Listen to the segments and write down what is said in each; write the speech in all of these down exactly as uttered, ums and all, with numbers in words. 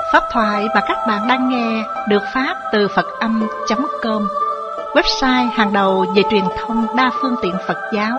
Pháp thoại mà các bạn đang nghe được phát từ Phật Âm chấm com, website hàng đầu về truyền thông đa phương tiện Phật giáo.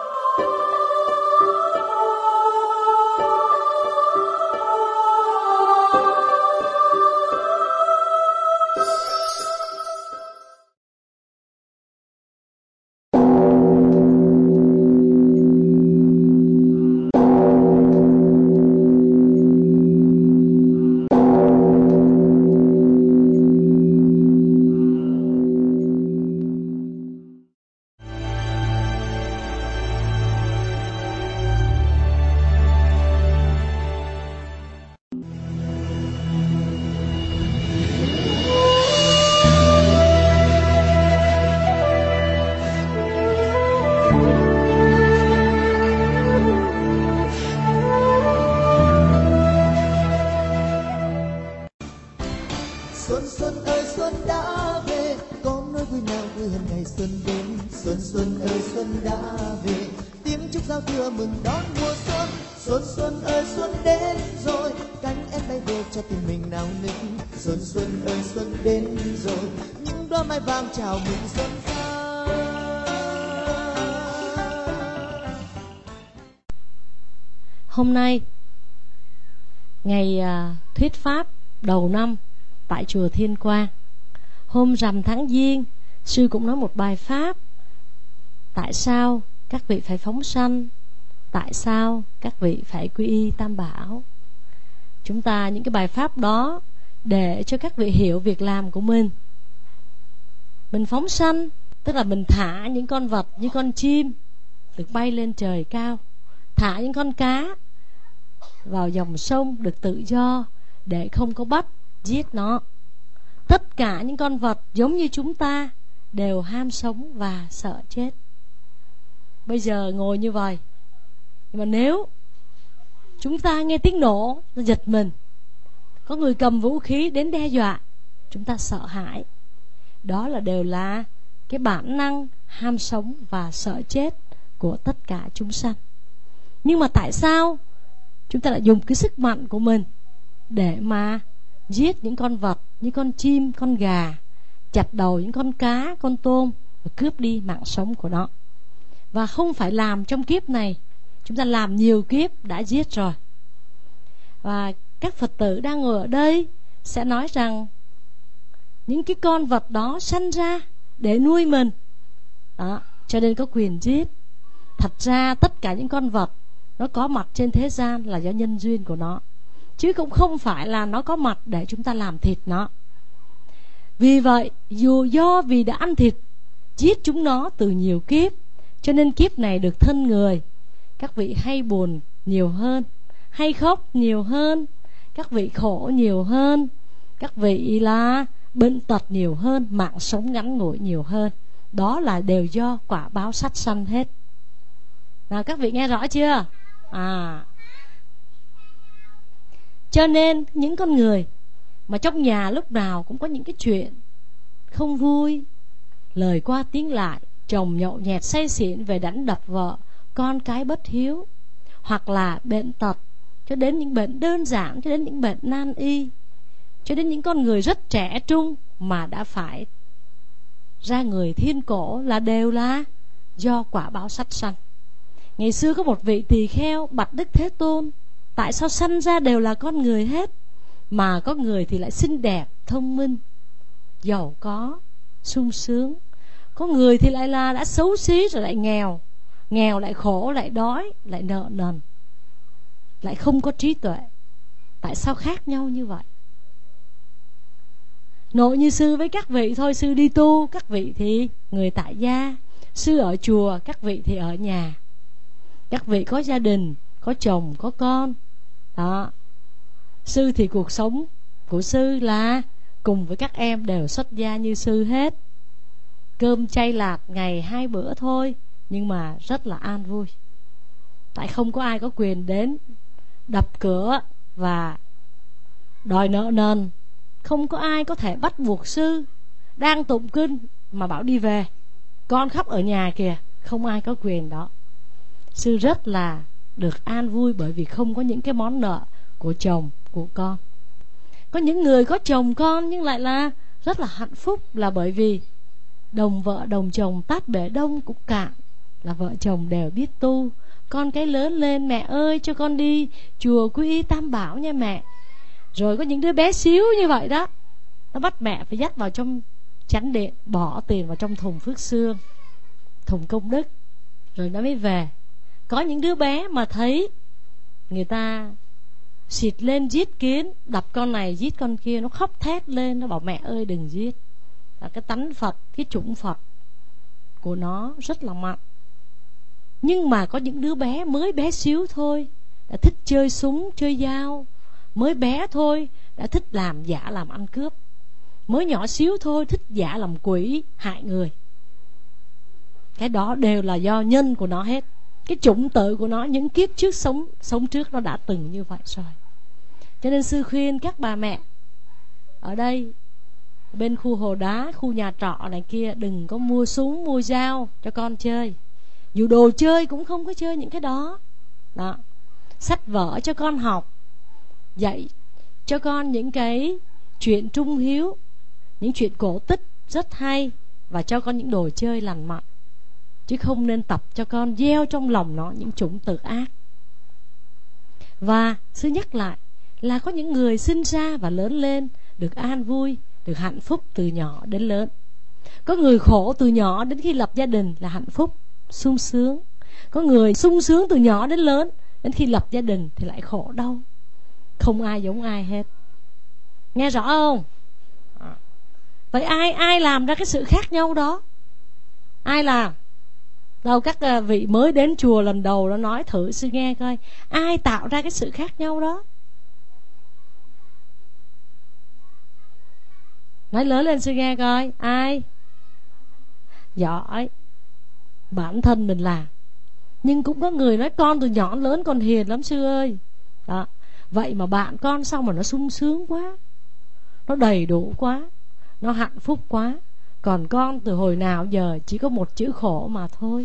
Xuân xuân ơi xuân đã về, có nỗi vui nào vui hơn ngày xuân đến. Xuân xuân ơi xuân đã về, tiếng chúc giao thừa mừng đón mùa xuân. Xuân xuân ơi xuân đến rồi, cánh em bay về cho tình mình nao nức. Xuân xuân ơi xuân đến rồi, những đóa mai vàng chào mừng xuân sang. Hôm nay ngày à, thuyết pháp đầu năm tại chùa Thiên Quang. Hôm rằm tháng Giêng, sư cũng nói một bài pháp. Tại sao các vị phải phóng sanh? Tại sao các vị phải quy y Tam Bảo? Chúng ta những cái bài pháp đó để cho các vị hiểu việc làm của mình. Mình phóng sanh tức là mình thả những con vật như con chim được bay lên trời cao, thả những con cá vào dòng sông được tự do để không có bắt giết nó. Tất cả những con vật giống như chúng ta đều ham sống và sợ chết. Bây giờ ngồi như vậy, nhưng mà nếu chúng ta nghe tiếng nổ, nó giật mình, có người cầm vũ khí đến đe dọa, chúng ta sợ hãi. Đó là đều là cái bản năng ham sống và sợ chết của tất cả chúng sanh. Nhưng mà tại sao chúng ta lại dùng cái sức mạnh của mình để mà giết những con vật như con chim, con gà, chặt đầu những con cá, con tôm và cướp đi mạng sống của nó? Và không phải làm trong kiếp này, chúng ta làm nhiều kiếp đã giết rồi. Và các Phật tử đang ngồi ở đây sẽ nói rằng những cái con vật đó sanh ra để nuôi mình đó, cho nên có quyền giết. Thật ra tất cả những con vật nó có mặt trên thế gian là do nhân duyên của nó, chứ cũng không phải là nó có mặt để chúng ta làm thịt nó. Vì vậy, dù do vì đã ăn thịt, giết chúng nó từ nhiều kiếp, cho nên kiếp này được thân người. Các vị hay buồn nhiều hơn, hay khóc nhiều hơn, các vị khổ nhiều hơn, các vị là bệnh tật nhiều hơn, mạng sống ngắn ngủi nhiều hơn. Đó là đều do quả báo sát sanh hết. Nào các vị nghe rõ chưa? À, cho nên những con người mà trong nhà lúc nào cũng có những cái chuyện không vui, lời qua tiếng lại, chồng nhậu nhẹt say xỉn về đánh đập vợ, con cái bất hiếu, hoặc là bệnh tật, cho đến những bệnh đơn giản, cho đến những bệnh nan y, cho đến những con người rất trẻ trung mà đã phải ra người thiên cổ, là đều là do quả báo sát sanh. Ngày xưa có một vị tỳ kheo bạch Đức Thế Tôn: tại sao sanh ra đều là con người hết, mà có người thì lại xinh đẹp, thông minh, giàu có, sung sướng, có người thì lại là đã xấu xí rồi lại nghèo, nghèo lại khổ, lại đói, lại nợ nần, lại không có trí tuệ? Tại sao khác nhau như vậy? Nội như sư với các vị thôi, sư đi tu, các vị thì người tại gia, sư ở chùa, các vị thì ở nhà. Các vị có gia đình, có chồng, có con đó. Sư thì cuộc sống của sư là cùng với các em đều xuất gia như sư hết. Cơm chay lạt ngày hai bữa thôi, nhưng mà rất là an vui. Tại không có ai có quyền đến đập cửa và đòi nợ nần. Không có ai có thể bắt buộc sư đang tụng kinh mà bảo đi về, con khóc ở nhà kìa. Không ai có quyền đó. Sư rất là được an vui bởi vì không có những cái món nợ của chồng, của con. Có những người có chồng con nhưng lại là rất là hạnh phúc, là bởi vì đồng vợ đồng chồng tát bể đông cũng cạn, là vợ chồng đều biết tu. Con cái lớn lên, mẹ ơi cho con đi chùa Quy Y Tam Bảo nha mẹ. Rồi có những đứa bé xíu như vậy đó, nó bắt mẹ phải dắt vào trong chánh điện, bỏ tiền vào trong thùng phước xương, thùng công đức, rồi nó mới về. Có những đứa bé mà thấy người ta xịt lên giết kiến, đập con này giết con kia, nó khóc thét lên, nó bảo mẹ ơi đừng giết. Là cái tánh Phật, cái chủng Phật của nó rất là mạnh. Nhưng mà có những đứa bé mới bé xíu thôi đã thích chơi súng, chơi dao. Mới bé thôi đã thích làm giả làm ăn cướp. Mới nhỏ xíu thôi thích giả làm quỷ, hại người. Cái đó đều là do nhân của nó hết. Cái chủng tử của nó, những kiếp trước sống sống trước nó đã từng như vậy rồi. Cho nên sư khuyên các bà mẹ ở đây, bên khu Hồ Đá, khu nhà trọ này kia, đừng có mua súng, mua dao cho con chơi. Dù đồ chơi cũng không có chơi những cái đó. Đó. Sách vở cho con học, dạy cho con những cái chuyện trung hiếu, những chuyện cổ tích rất hay, và cho con những đồ chơi lành mạnh. Chứ không nên tập cho con gieo trong lòng nó những chủng tử ác. Và sư nhắc lại là có những người sinh ra và lớn lên được an vui, được hạnh phúc từ nhỏ đến lớn. Có người khổ từ nhỏ đến khi lập gia đình là hạnh phúc, sung sướng. Có người sung sướng từ nhỏ đến lớn, đến khi lập gia đình thì lại khổ đau. Không ai giống ai hết. Nghe rõ không? Vậy ai ai làm ra cái sự khác nhau đó? Ai làm? Đâu các vị mới đến chùa lần đầu nó nói thử sư nghe coi, ai tạo ra cái sự khác nhau đó? Nói lớn lên sư nghe coi. Ai? Giỏi. Bản thân mình làm. Nhưng cũng có người nói con từ nhỏ lớn con hiền lắm sư ơi. Đó. Vậy mà bạn con sao mà nó sung sướng quá, nó đầy đủ quá, nó hạnh phúc quá. Còn con từ hồi nào giờ chỉ có một chữ khổ mà thôi.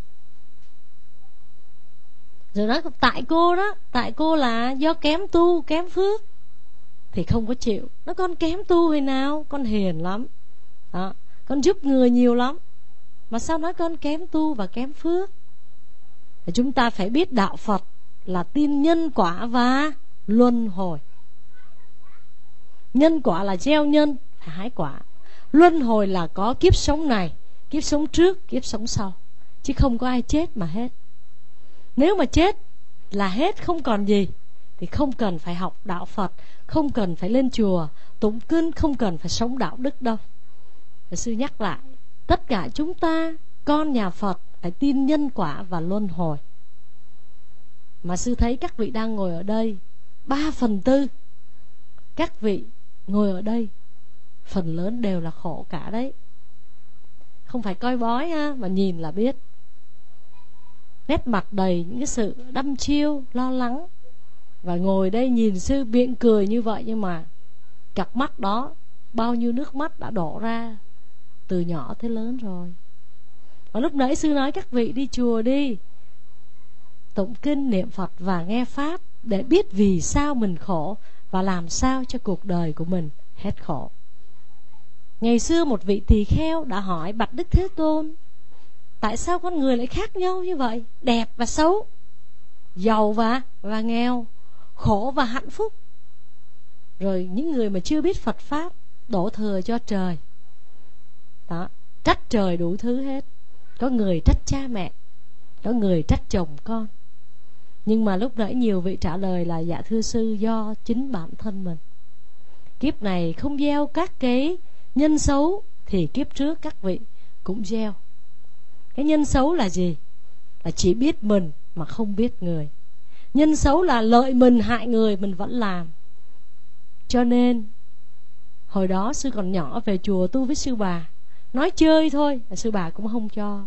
Rồi nói tại cô đó, tại cô là do kém tu, kém phước thì không có chịu. Nó con kém tu hồi nào, con hiền lắm đó, con giúp người nhiều lắm, mà sao nói con kém tu và kém phước? Thì chúng ta phải biết đạo Phật là tin nhân quả và luân hồi. Nhân quả là gieo nhân, phải hái quả. Luân hồi là có kiếp sống này, kiếp sống trước, kiếp sống sau. Chứ không có ai chết mà hết. Nếu mà chết là hết, không còn gì, thì không cần phải học đạo Phật, không cần phải lên chùa tụng kinh, không cần phải sống đạo đức đâu. Và sư nhắc lại, tất cả chúng ta, con nhà Phật, phải tin nhân quả và luân hồi. Mà sư thấy các vị đang ngồi ở đây, ba phần tư các vị ngồi ở đây phần lớn đều là khổ cả đấy. Không phải coi bói ha, mà nhìn là biết. Nét mặt đầy những cái sự đăm chiêu, lo lắng. Và ngồi đây nhìn sư miệng cười như vậy, nhưng mà cặp mắt đó bao nhiêu nước mắt đã đổ ra từ nhỏ tới lớn rồi. Và lúc nãy sư nói các vị đi chùa đi, tụng kinh niệm Phật và nghe Pháp, để biết vì sao mình khổ và làm sao cho cuộc đời của mình hết khổ. Ngày xưa một vị tỳ kheo đã hỏi bạch Đức Thế Tôn, tại sao con người lại khác nhau như vậy, đẹp và xấu, giàu và, và nghèo, khổ và hạnh phúc? Rồi những người mà chưa biết Phật Pháp đổ thừa cho trời đó, trách trời đủ thứ hết. Có người trách cha mẹ, có người trách chồng con. Nhưng mà lúc nãy nhiều vị trả lời là dạ thưa sư, do chính bản thân mình. Kiếp này không gieo các cái nhân xấu thì kiếp trước các vị cũng gieo. Cái nhân xấu là gì? Là chỉ biết mình mà không biết người. Nhân xấu là lợi mình hại người mình vẫn làm. Cho nên hồi đó sư còn nhỏ về chùa tu với sư bà, nói chơi thôi, sư bà cũng không cho.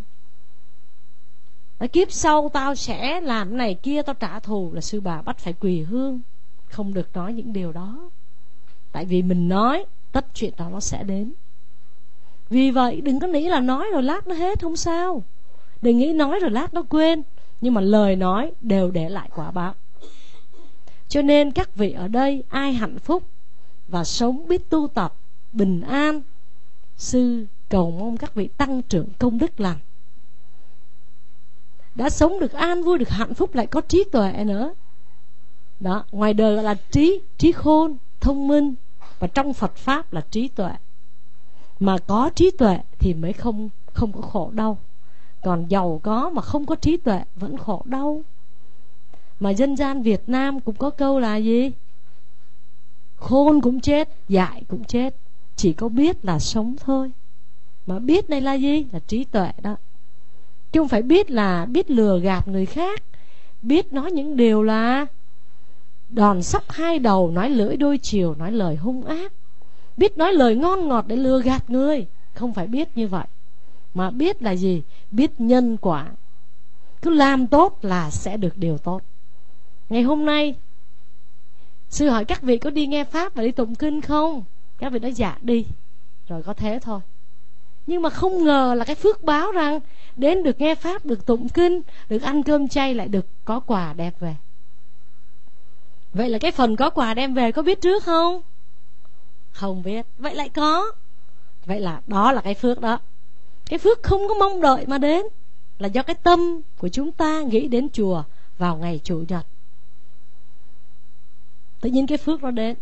Ở kiếp sau tao sẽ làm cái này kia, tao trả thù, là sư bà bắt phải quỳ hương. Không được nói những điều đó. Tại vì mình nói, tất chuyện đó nó sẽ đến. Vì vậy đừng có nghĩ là nói rồi lát nó hết, không sao. Đừng nghĩ nói rồi lát nó quên. Nhưng mà lời nói đều để lại quả báo. Cho nên các vị ở đây ai hạnh phúc và sống biết tu tập, bình an. Sư cầu mong các vị tăng trưởng công đức lành. Đã sống được an vui, được hạnh phúc, lại có trí tuệ nữa. Đó, ngoài đời gọi là trí, trí khôn, thông minh, và trong Phật Pháp là trí tuệ. Mà có trí tuệ thì mới không, không có khổ đau. Còn giàu có mà không có trí tuệ vẫn khổ đau. Mà dân gian Việt Nam cũng có câu là gì? Khôn cũng chết, dại cũng chết. Chỉ có biết là sống thôi. Mà biết này là gì? Là trí tuệ đó. Chứ không phải biết là biết lừa gạt người khác, biết nói những điều là đòn sóc hai đầu, nói lưỡi đôi chiều, nói lời hung ác, biết nói lời ngon ngọt để lừa gạt người. Không phải biết như vậy. Mà biết là gì? Biết nhân quả. Cứ làm tốt là sẽ được điều tốt. Ngày hôm nay sư hỏi các vị có đi nghe Pháp và đi tụng kinh không? Các vị nói dạ đi. Rồi có thế thôi. Nhưng mà không ngờ là cái phước báo rằng đến được nghe Pháp, được tụng kinh, được ăn cơm chay, lại được có quà đem về. Vậy là cái phần có quà đem về có biết trước không? Không biết. Vậy lại có. Vậy là đó là cái phước đó. Cái phước không có mong đợi mà đến, là do cái tâm của chúng ta nghĩ đến chùa vào ngày Chủ nhật. Tự nhiên cái phước nó đến.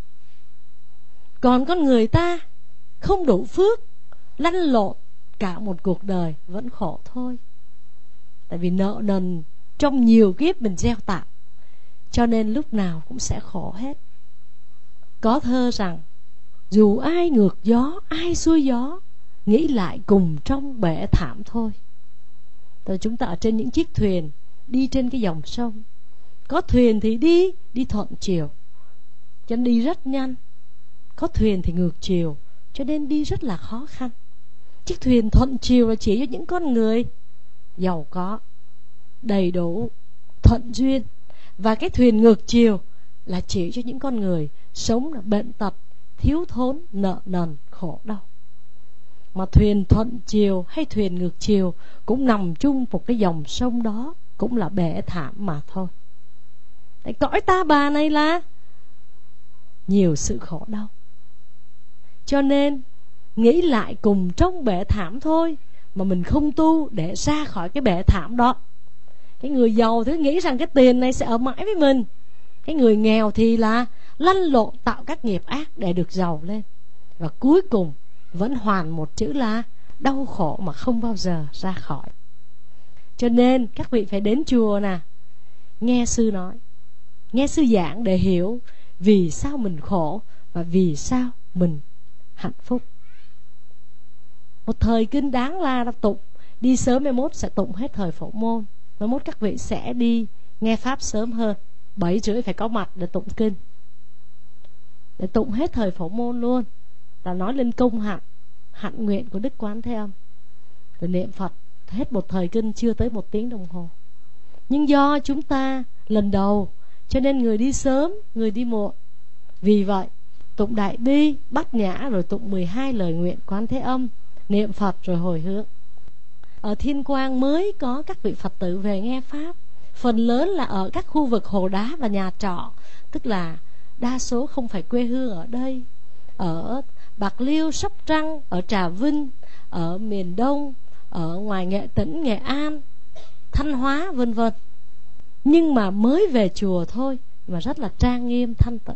Còn con người ta không đủ phước, lăn lộn cả một cuộc đời vẫn khổ thôi. Tại vì nợ nần trong nhiều kiếp mình gieo tạo, cho nên lúc nào cũng sẽ khổ hết. Có thơ rằng dù ai ngược gió, ai xuôi gió, nghĩ lại cùng trong bể thảm thôi. Tại chúng ta ở trên những chiếc thuyền đi trên cái dòng sông. Có thuyền thì đi, đi thuận chiều, cho nên đi rất nhanh. Có thuyền thì ngược chiều, cho nên đi rất là khó khăn. Chiếc thuyền thuận chiều là chỉ cho những con người giàu có, đầy đủ, thuận duyên. Và cái thuyền ngược chiều là chỉ cho những con người sống là bệnh tật, thiếu thốn, nợ nần, khổ đau. Mà thuyền thuận chiều hay thuyền ngược chiều cũng nằm chung một cái dòng sông đó, cũng là bể thảm mà thôi. Tại cõi ta bà này là nhiều sự khổ đau, cho nên nghĩ lại cùng trong bể thảm thôi. Mà mình không tu để ra khỏi cái bể thảm đó. Cái người giàu thì nghĩ rằng cái tiền này sẽ ở mãi với mình. Cái người nghèo thì là lăn lộn tạo các nghiệp ác để được giàu lên. Và cuối cùng vẫn hoàn một chữ là đau khổ mà không bao giờ ra khỏi. Cho nên các vị phải đến chùa nè, nghe sư nói, nghe sư giảng để hiểu vì sao mình khổ và vì sao mình hạnh phúc. Một thời kinh đáng la đã tụng. Đi sớm mai mốt sẽ tụng hết thời Phổ Môn. Mai mốt các vị sẽ đi nghe Pháp sớm hơn, bảy rưỡi phải có mặt để tụng kinh, để tụng hết thời Phổ Môn luôn. Là nói lên công hạnh, hạnh nguyện của Đức Quán Thế Âm. Rồi niệm Phật hết một thời kinh chưa tới một tiếng đồng hồ. Nhưng do chúng ta lần đầu, cho nên người đi sớm, người đi muộn. Vì vậy tụng Đại Bi, Bát Nhã, rồi tụng mười hai lời nguyện Quán Thế Âm, niệm Phật rồi hồi hướng. Ở Thiên Quang mới có các vị Phật tử về nghe Pháp. Phần lớn là ở các khu vực hồ đá và nhà trọ, tức là đa số không phải quê hương ở đây. Ở Bạc Liêu, Sóc Trăng, ở Trà Vinh, ở miền Đông, ở ngoài Nghệ Tĩnh, Nghệ An, Thanh Hóa, vân vân. Nhưng mà mới về chùa thôi mà rất là trang nghiêm thanh tịnh.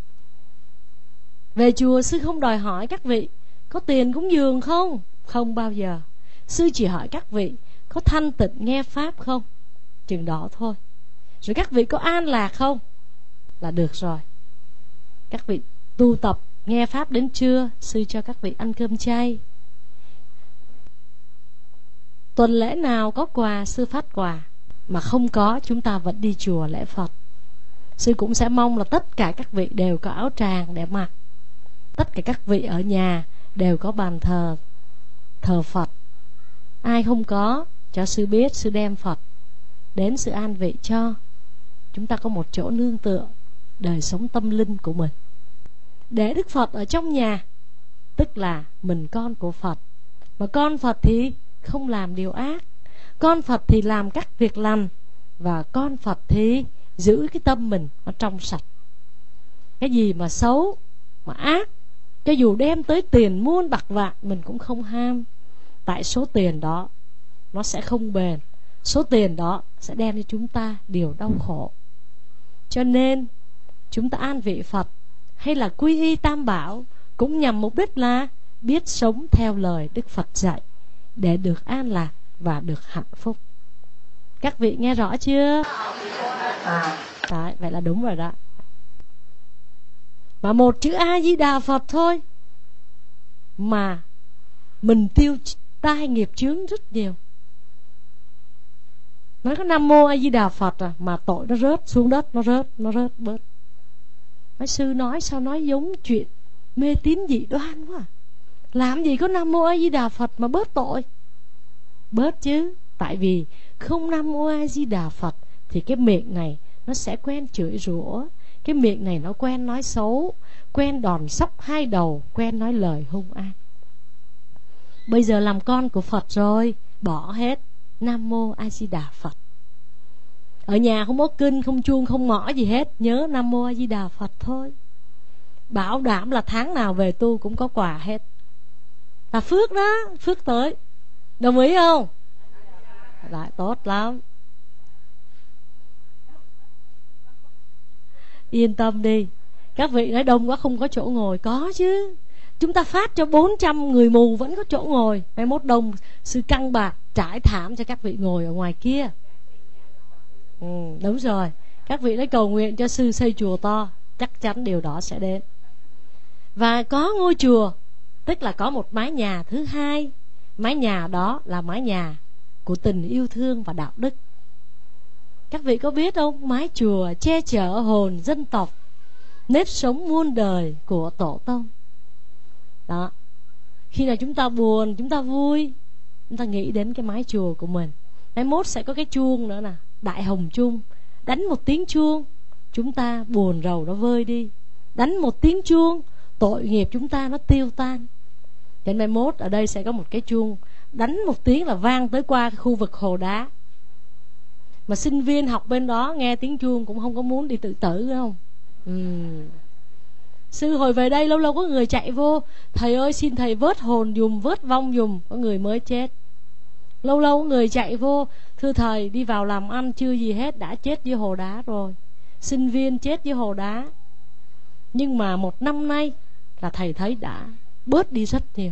Về chùa sư không đòi hỏi các vị có tiền cúng dường không? Không bao giờ. Sư chỉ hỏi các vị có thanh tịnh nghe Pháp không? Chừng đó thôi. Rồi các vị có an lạc không? Là được rồi. Các vị tu tập nghe Pháp đến trưa, sư cho các vị ăn cơm chay. Tuần lễ nào có quà sư phát quà, mà không có chúng ta vẫn đi chùa lễ Phật. Sư cũng sẽ mong là tất cả các vị đều có áo tràng để mặc. Tất cả các vị ở nhà đều có bàn thờ, thờ Phật. Ai không có, cho sư biết, sư đem Phật đến sự an vị cho. Chúng ta có một chỗ nương tựa đời sống tâm linh của mình. Để Đức Phật ở trong nhà, tức là mình con của Phật. Mà con Phật thì không làm điều ác, con Phật thì làm các việc lành, và con Phật thì giữ cái tâm mình nó trong sạch. Cái gì mà xấu mà ác, cho dù đem tới tiền muôn bạc vạn mình cũng không ham. Tại số tiền đó nó sẽ không bền, số tiền đó sẽ đem cho chúng ta điều đau khổ. Cho nên chúng ta an vị Phật hay là quy y Tam Bảo cũng nhằm mục đích là biết sống theo lời Đức Phật dạy để được an lạc và được hạnh phúc. Các vị nghe rõ chưa? À, đấy, vậy là đúng rồi đó. Mà một chữ A Di Đà Phật thôi mà mình tiêu tai nghiệp chướng rất nhiều. Nói có Nam Mô A Di Đà Phật à, mà tội nó rớt xuống đất, nó rớt, nó rớt bớt. Nói sư nói sao nói giống chuyện mê tín dị đoan quá à. Làm gì có Nam Mô A Di Đà Phật mà bớt tội? Bớt chứ. Tại vì không Nam Mô A Di Đà Phật thì cái miệng này nó sẽ quen chửi rủa, cái miệng này nó quen nói xấu, quen đòn sóc hai đầu, quen nói lời hung ác. Bây giờ làm con của Phật rồi, bỏ hết Nam Mô A Di Đà Phật. Ở nhà không có kinh, không chuông, không mõ gì hết, nhớ Nam Mô A Di Đà Phật thôi. Bảo đảm là tháng nào về tu cũng có quà hết. Là phước đó, phước tới. Đồng ý không? Lại tốt lắm. Yên tâm đi. Các vị nói đông quá không có chỗ ngồi. Có chứ. Chúng ta phát cho bốn trăm người mù vẫn có chỗ ngồi. Mai mốt đông sư căng bạc trải thảm cho các vị ngồi ở ngoài kia. Ừ, đúng rồi. Các vị nói cầu nguyện cho sư xây chùa to, chắc chắn điều đó sẽ đến. Và có ngôi chùa, tức là có một mái nhà thứ hai. Mái nhà đó là mái nhà của tình yêu thương và đạo đức. Các vị có biết không? Mái chùa che chở hồn dân tộc, nếp sống muôn đời của tổ tông. Đó. Khi nào chúng ta buồn, chúng ta vui, chúng ta nghĩ đến cái mái chùa của mình. Mai mốt sẽ có cái chuông nữa nè, Đại Hồng Chuông. Đánh một tiếng chuông, chúng ta buồn rầu nó vơi đi. Đánh một tiếng chuông, tội nghiệp chúng ta nó tiêu tan. Đến mai mốt ở đây sẽ có một cái chuông, đánh một tiếng là vang tới qua cái khu vực hồ đá. Mà sinh viên học bên đó nghe tiếng chuông cũng không có muốn đi tự tử, phải không? Uhm. Sư hồi về đây lâu lâu có người chạy vô, thầy ơi xin thầy vớt hồn dùm, vớt vong dùm. Có người mới chết. Lâu lâu có người chạy vô, thưa thầy đi vào làm ăn chưa gì hết, đã chết dưới hồ đá rồi. Sinh viên chết dưới hồ đá. Nhưng mà một năm nay là thầy thấy đã bớt đi rất nhiều.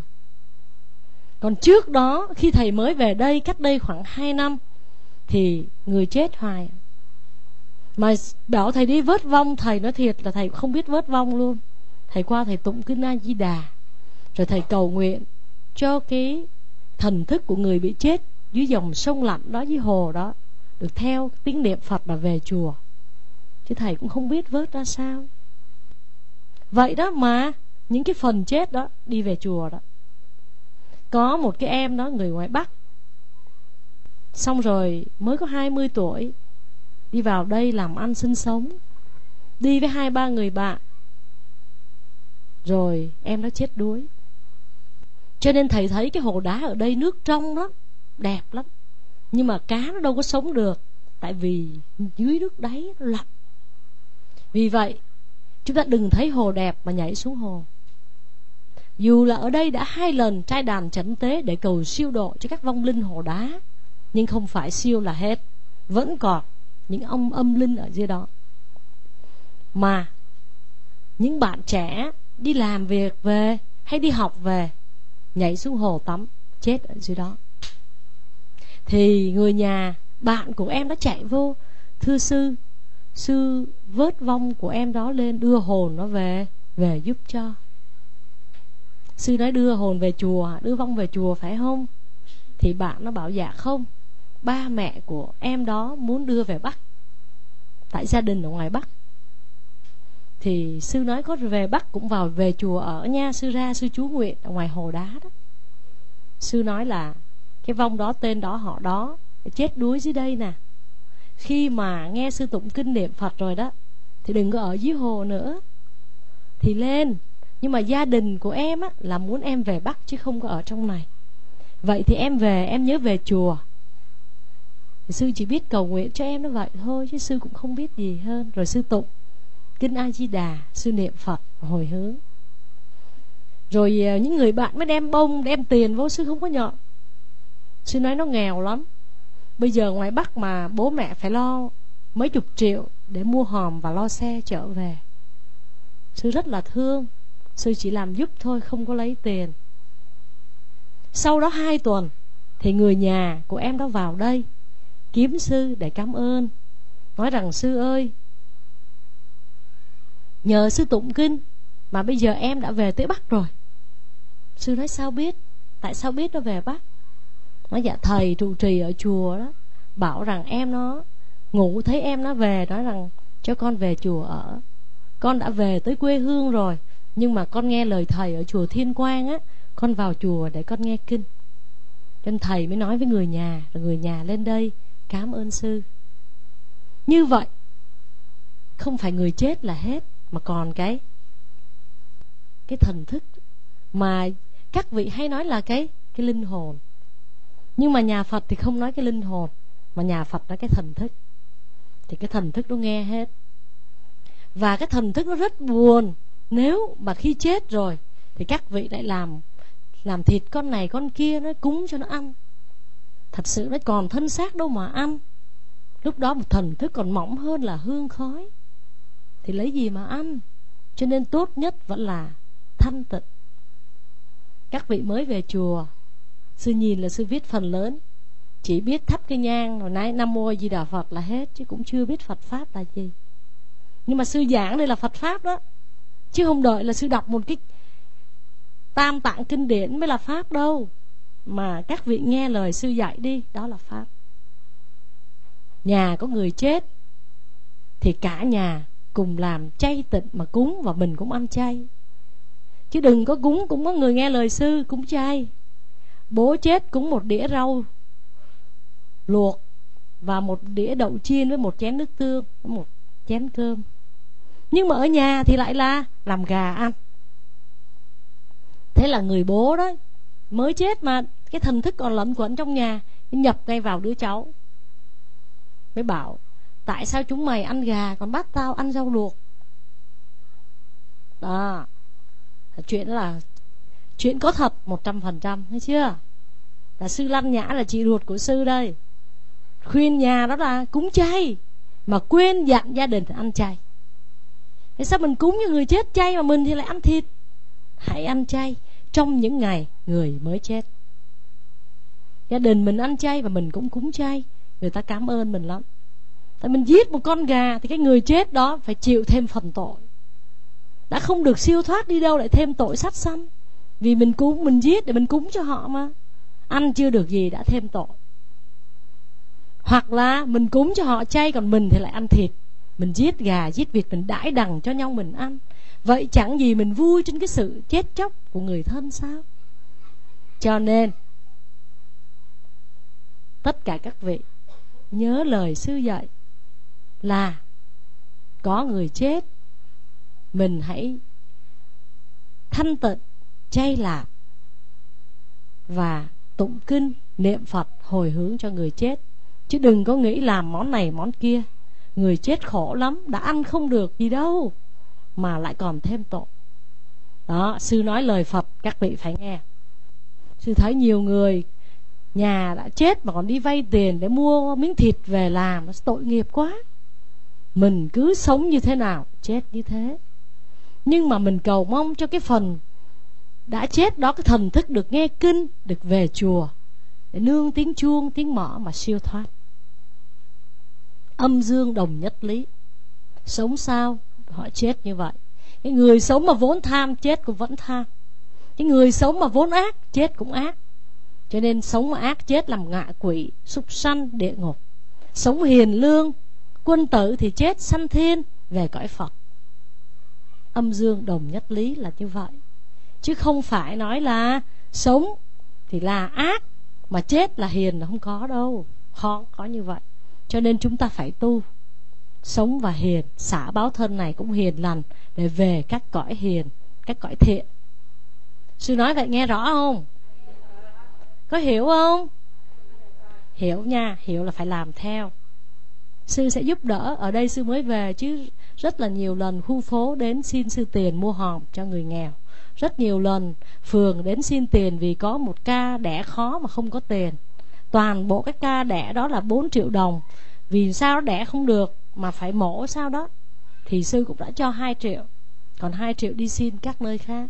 Còn trước đó khi thầy mới về đây, cách đây khoảng hai năm, thì người chết hoài. Mà bảo thầy đi vớt vong, thầy nói thiệt là thầy không biết vớt vong luôn. Thầy qua thầy tụng kinh A Di Đà, rồi thầy cầu nguyện cho cái thần thức của người bị chết dưới dòng sông lạnh đó, dưới hồ đó, được theo tiếng niệm Phật mà về chùa. Chứ thầy cũng không biết vớt ra sao. Vậy đó mà những cái phần chết đó đi về chùa đó. Có một cái em đó, người ngoài Bắc, xong rồi mới có hai mươi tuổi, đi vào đây làm ăn sinh sống, đi với hai ba người bạn, rồi em đó chết đuối. Cho nên thầy thấy cái hồ đá ở đây nước trong đó, đẹp lắm. Nhưng mà cá nó đâu có sống được, tại vì dưới nước đáy nó lạnh. Vì vậy chúng ta đừng thấy hồ đẹp mà nhảy xuống hồ. Dù là ở đây đã hai lần trai đàn chẩn tế để cầu siêu độ cho các vong linh hồ đá, nhưng không phải siêu là hết, vẫn còn những ông âm linh ở dưới đó. Mà những bạn trẻ đi làm việc về hay đi học về, nhảy xuống hồ tắm, chết ở dưới đó. Thì người nhà, bạn của em đã chạy vô, thưa sư, sư vớt vong của em đó lên, đưa hồn nó về, về giúp cho. Sư nói đưa hồn về chùa, đưa vong về chùa phải không? Thì bạn nó bảo dạ không, ba mẹ của em đó muốn đưa về Bắc, tại gia đình ở ngoài Bắc. Thì sư nói có về Bắc cũng vào về chùa ở nha. Sư ra sư chú nguyện ở ngoài hồ đá đó. Sư nói là cái vong đó tên đó họ đó, chết đuối dưới đây nè. Khi mà nghe sư tụng kinh niệm Phật rồi đó, thì đừng có ở dưới hồ nữa, thì lên. Nhưng mà gia đình của em á, là muốn em về Bắc chứ không có ở trong này. Vậy thì em về, em nhớ về chùa. Thì sư chỉ biết cầu nguyện cho em nó vậy thôi, chứ sư cũng không biết gì hơn. Rồi sư tụng kinh A Di Đà, sư niệm Phật hồi hướng. Rồi những người bạn mới đem bông, đem tiền vô, sư không có nhận. Sư nói nó nghèo lắm. Bây giờ ngoài Bắc mà bố mẹ phải lo mấy chục triệu để mua hòm và lo xe trở về. Sư rất là thương. Sư chỉ làm giúp thôi, không có lấy tiền. Sau đó hai tuần thì người nhà của em đó vào đây kiếm sư để cảm ơn, nói rằng sư ơi, nhờ sư tụng kinh mà bây giờ em đã về tới Bắc rồi. Sư nói sao biết? Tại sao biết nó về Bắc? Nói dạ thầy trụ trì ở chùa đó bảo rằng em nó ngủ thấy em nó về, nói rằng cho con về chùa ở. Con đã về tới quê hương rồi, nhưng mà con nghe lời thầy ở chùa Thiên Quang á, con vào chùa để con nghe kinh. Cho nên thầy mới nói với người nhà, rồi người nhà lên đây cảm ơn sư. Như vậy không phải người chết là hết, mà còn cái cái thần thức mà các vị hay nói là cái cái linh hồn. Nhưng mà nhà Phật thì không nói cái linh hồn, mà nhà Phật nói cái thần thức. Thì cái thần thức nó nghe hết. Và cái thần thức nó rất buồn. Nếu mà khi chết rồi thì các vị lại làm làm thịt con này con kia, nó cúng cho nó ăn. Thật sự nó còn thân xác đâu mà ăn. Lúc đó một thần thức còn mỏng hơn là hương khói, thì lấy gì mà ăn. Cho nên tốt nhất vẫn là thanh tịnh. Các vị mới về chùa, sư nhìn là sư viết phần lớn chỉ biết thắp cái nhang rồi nói Nam Mô A Di Đà Phật là hết, chứ cũng chưa biết Phật Pháp là gì. Nhưng mà sư giảng đây là Phật Pháp đó, chứ không đợi là sư đọc một cái tam tạng kinh điển mới là Pháp đâu. Mà các vị nghe lời sư dạy đi, đó là Pháp. Nhà có người chết thì cả nhà cùng làm chay tịnh mà cúng, và mình cũng ăn chay. Chứ đừng có cúng cũng có người nghe lời sư cúng chay. Bố chết cúng một đĩa rau luộc và một đĩa đậu chiên với một chén nước tương, một chén cơm. Nhưng mà ở nhà thì lại là làm gà ăn. Thế là người bố đó mới chết mà cái thần thức còn lẩn quẩn trong nhà, nhập ngay vào đứa cháu, mới bảo tại sao chúng mày ăn gà còn bắt tao ăn rau luộc. Đó, chuyện đó là chuyện có thật một trăm phần trăm, thấy chưa? Là sư Lăng Nhã là chị ruột của sư đây, khuyên nhà đó là cúng chay mà quên dặn gia đình ăn chay. Thế sao mình cúng cho người chết chay mà mình thì lại ăn thịt? Hãy ăn chay trong những ngày người mới chết. Gia đình mình ăn chay và mình cũng cúng chay, người ta cảm ơn mình lắm. Tại mình giết một con gà thì cái người chết đó phải chịu thêm phần tội. Đã không được siêu thoát đi đâu lại thêm tội sát sanh. Vì mình cúng, mình giết để mình cúng cho họ mà. Ăn chưa được gì đã thêm tội. Hoặc là mình cúng cho họ chay, còn mình thì lại ăn thịt. Mình giết gà, giết vịt, mình đãi đằng cho nhau mình ăn. Vậy chẳng gì mình vui trên cái sự chết chóc của người thân sao? Cho nên tất cả các vị nhớ lời sư dạy là có người chết, mình hãy thanh tịnh, chay lạp và tụng kinh, niệm Phật hồi hướng cho người chết. Chứ đừng có nghĩ làm món này món kia. Người chết khổ lắm, đã ăn không được gì đâu mà lại còn thêm tội. Đó, sư nói lời Phật các vị phải nghe. Sư thấy nhiều người nhà đã chết mà còn đi vay tiền để mua miếng thịt về làm, nó tội nghiệp quá. Mình cứ sống như thế nào chết như thế. Nhưng mà mình cầu mong cho cái phần đã chết đó, cái thần thức được nghe kinh, được về chùa để nương tiếng chuông, tiếng mõ mà siêu thoát. Âm dương đồng nhất lý. Sống sao họ chết như vậy. Cái người sống mà vốn tham chết cũng vẫn tham. Cái người sống mà vốn ác chết cũng ác. Cho nên sống mà ác chết làm ngạ quỷ, súc sanh, địa ngục. Sống hiền lương, quân tử thì chết sanh thiên, về cõi Phật. Âm dương đồng nhất lý là như vậy. Chứ không phải nói là sống thì là ác mà chết là hiền, là không có đâu. Khó có như vậy. Cho nên chúng ta phải tu, sống và hiền, xả báo thân này cũng hiền lành để về các cõi hiền, các cõi thiện. Sư nói vậy nghe rõ không? Có hiểu không? Hiểu nha, hiểu là phải làm theo. Sư sẽ giúp đỡ. Ở đây sư mới về chứ rất là nhiều lần khu phố đến xin sư tiền mua hòm cho người nghèo. rất nhiều lần phường đến xin tiền vì có một ca đẻ khó mà không có tiền. Toàn bộ cái ca đẻ đó là bốn triệu đồng. Vì sao nó đẻ không được mà phải mổ sao đó, thì sư cũng đã cho hai triệu, còn hai triệu đi xin các nơi khác.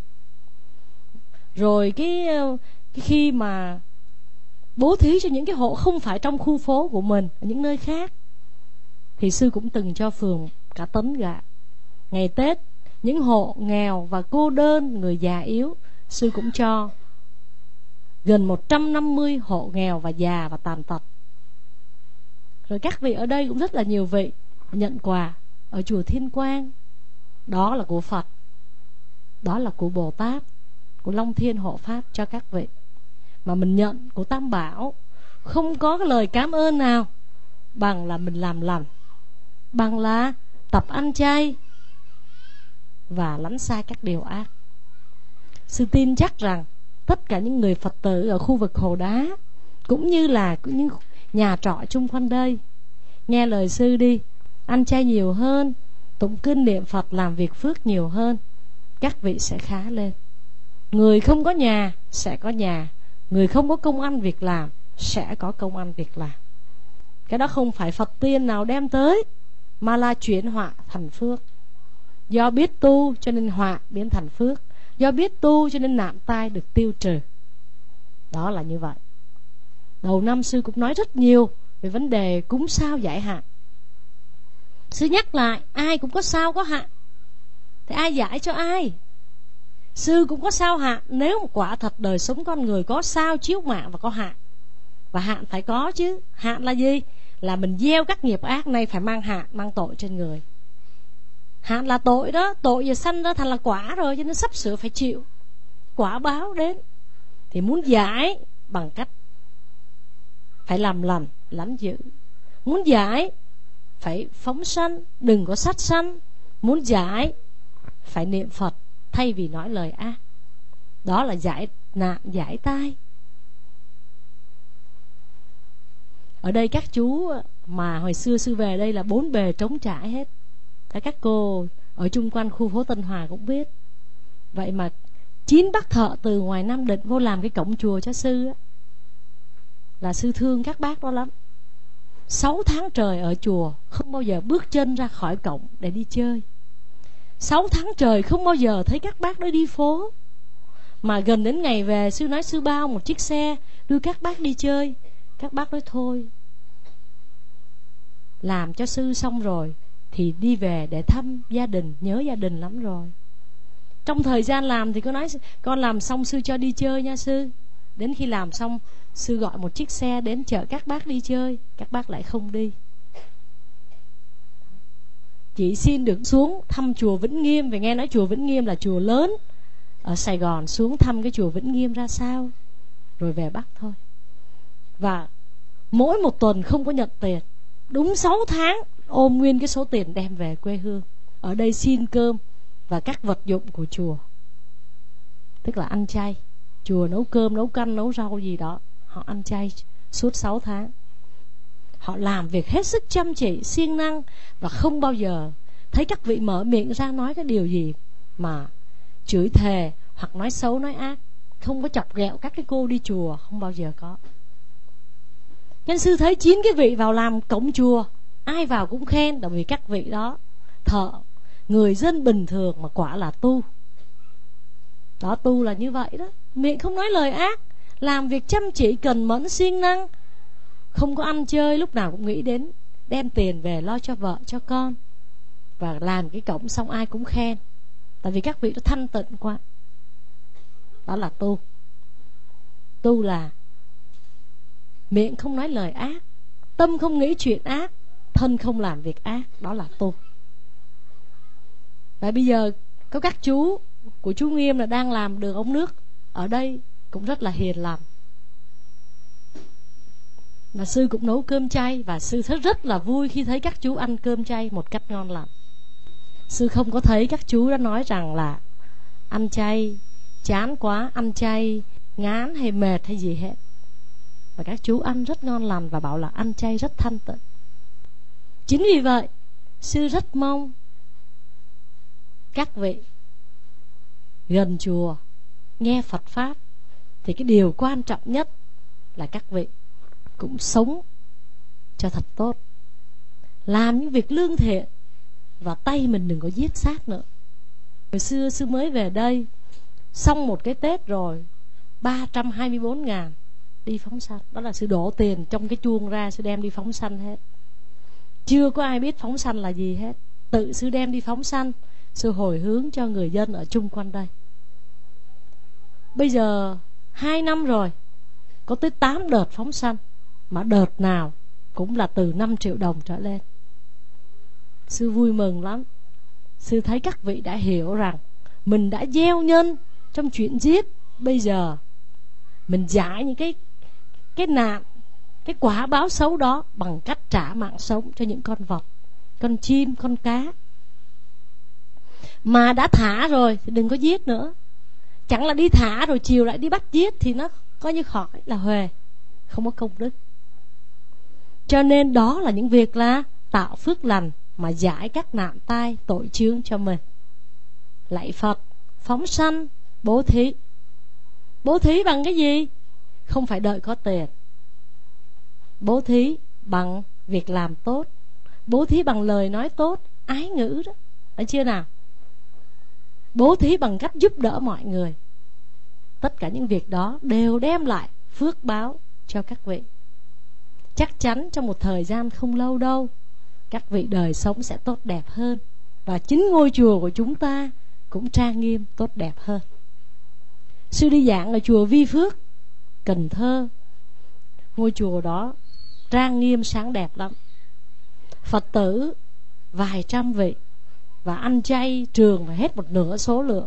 Rồi cái, cái khi mà bố thí cho những cái hộ không phải trong khu phố của mình, ở những nơi khác, thì sư cũng từng cho phường cả tấn gạo. Ngày Tết, những hộ nghèo và cô đơn, người già yếu, sư cũng cho gần một trăm năm mươi hộ nghèo và già và tàn tật. Rồi các vị ở đây cũng rất là nhiều vị nhận quà ở chùa Thiên Quang. Đó là của Phật, đó là của Bồ Tát, của Long Thiên Hộ Pháp cho các vị. Mà mình nhận của Tam Bảo, không có cái lời cảm ơn nào bằng là mình làm lành, bằng là tập ăn chay và lánh xa các điều ác. Sư tin chắc rằng tất cả những người Phật tử ở khu vực Hồ Đá, cũng như là những nhà trọ chung quanh đây, nghe lời sư đi, ăn chay nhiều hơn, tụng kinh niệm Phật, làm việc phước nhiều hơn, các vị sẽ khá lên. Người không có nhà sẽ có nhà, người không có công ăn việc làm sẽ có công ăn việc làm. Cái đó không phải Phật tiên nào đem tới, mà là chuyển họa thành phước. Do biết tu cho nên họa biến thành phước, do biết tu cho nên nạn tai được tiêu trừ. Đó là như vậy. Đầu năm sư cũng nói rất nhiều về vấn đề cúng sao giải hạn. Sư nhắc lại, ai cũng có sao có hạn, thì ai giải cho ai? Sư cũng có sao hạn. Nếu mà quả thật đời sống con người có sao chiếu mạng và có hạn, và hạn phải có chứ. Hạn là gì? Là mình gieo các nghiệp ác này phải mang hạn, mang tội trên người. Hạn là tội đó, tội giờ sanh ra thành là quả rồi, cho nên sắp sửa phải chịu quả báo đến. Thì muốn giải bằng cách phải làm lành, lánh dữ. Muốn giải phải phóng sanh, đừng có sát sanh. Muốn giải phải niệm Phật thay vì nói lời ác. Đó là giải nạn, giải tai. Ở đây các chú mà hồi xưa sư về đây là bốn bề trống trải hết. Các cô ở chung quanh khu phố Tân Hòa cũng biết. Vậy mà chín bác thợ từ ngoài Nam Định vô làm cái cổng chùa cho sư á, là sư thương các bác đó lắm. Sáu tháng trời ở chùa không bao giờ bước chân ra khỏi cổng để đi chơi. Sáu tháng trời không bao giờ thấy các bác đó đi phố. Mà gần đến ngày về, sư nói sư bao một chiếc xe đưa các bác đi chơi. Các bác nói thôi, làm cho sư xong rồi thì đi về để thăm gia đình, nhớ gia đình lắm rồi. Trong thời gian làm thì có nói con làm xong sư cho đi chơi nha sư. Đến khi làm xong, sư gọi một chiếc xe đến chở các bác đi chơi, các bác lại không đi. Chỉ xin được xuống thăm chùa Vĩnh Nghiêm, vì nghe nói chùa Vĩnh Nghiêm là chùa lớn ở Sài Gòn, xuống thăm cái chùa Vĩnh Nghiêm ra sao, rồi về Bắc thôi. Và mỗi một tuần không có nhận tiền. Đúng sáu tháng ôm nguyên cái số tiền đem về quê hương, ở đây xin cơm và các vật dụng của chùa. Tức là ăn chay. Chùa nấu cơm, nấu canh, nấu rau gì đó, họ ăn chay suốt sáu tháng. Họ làm việc hết sức chăm chỉ, siêng năng, và không bao giờ thấy các vị mở miệng ra nói cái điều gì mà chửi thề hoặc nói xấu, nói ác. Không có chọc ghẹo các cái cô đi chùa, không bao giờ có. Nên sư thấy chín cái vị vào làm cổng chùa, ai vào cũng khen, tại vì các vị đó thợ, người dân bình thường mà quả là tu. Đó, tu là như vậy đó. Miệng không nói lời ác, làm việc chăm chỉ, cần mẫn, siêng năng, không có ăn chơi, lúc nào cũng nghĩ đến đem tiền về lo cho vợ, cho con. Và làm cái cổng xong ai cũng khen, tại vì các vị đó thanh tịnh quá. Đó là tu. Tu là miệng không nói lời ác, tâm không nghĩ chuyện ác, thân không làm việc ác. Đó là tu. Và bây giờ có các chú của chú Nghiêm là đang làm đường ống nước ở đây cũng rất là hiền lành. Và sư cũng nấu cơm chay, và sư thấy rất là vui khi thấy các chú ăn cơm chay một cách ngon lành. Sư không có thấy các chú đã nói rằng là ăn chay chán quá, ăn chay ngán hay mệt hay gì hết. Và các chú ăn rất ngon lành và bảo là ăn chay rất thanh tịnh. Chính vì vậy sư rất mong các vị gần chùa nghe Phật Pháp, thì cái điều quan trọng nhất là các vị cũng sống cho thật tốt, làm những việc lương thiện, và tay mình đừng có giết sát nữa. Hồi xưa sư mới về đây, xong một cái Tết rồi, ba trăm hai mươi bốn ngàn đi phóng sanh. Đó là sư đổ tiền trong cái chuông ra, sư đem đi phóng sanh hết. Chưa có ai biết phóng sanh là gì hết, tự sư đem đi phóng sanh, sư hồi hướng cho người dân ở chung quanh đây. Bây giờ hai năm rồi, có tới tám đợt phóng sanh, mà đợt nào cũng là từ năm triệu đồng trở lên. Sư vui mừng lắm. Sư thấy các vị đã hiểu rằng mình đã gieo nhân trong chuyện giết. Bây giờ mình giải những cái cái nạn, cái quả báo xấu đó bằng cách trả mạng sống cho những con vật, con chim, con cá. Mà đã thả rồi thì đừng có giết nữa. Chẳng là đi thả rồi chiều lại đi bắt giết thì nó coi như khỏi là huề, không có công đức. Cho nên đó là những việc là tạo phước lành, mà giải các nạn tai tội chướng cho mình. Lạy Phật, phóng sanh, bố thí. Bố thí bằng cái gì? Không phải đợi có tiền. Bố thí bằng việc làm tốt, bố thí bằng lời nói tốt, ái ngữ đó, phải chưa nào? Bố thí bằng cách giúp đỡ mọi người. Tất cả những việc đó đều đem lại phước báo cho các vị. Chắc chắn trong một thời gian không lâu đâu, các vị đời sống sẽ tốt đẹp hơn, và chính ngôi chùa của chúng ta cũng trang nghiêm tốt đẹp hơn. Sư đi giảng ở chùa Vi Phước, Cần Thơ. Ngôi chùa đó trang nghiêm sáng đẹp lắm, Phật tử vài trăm vị, và ăn chay trường phải hết một nửa số lượng.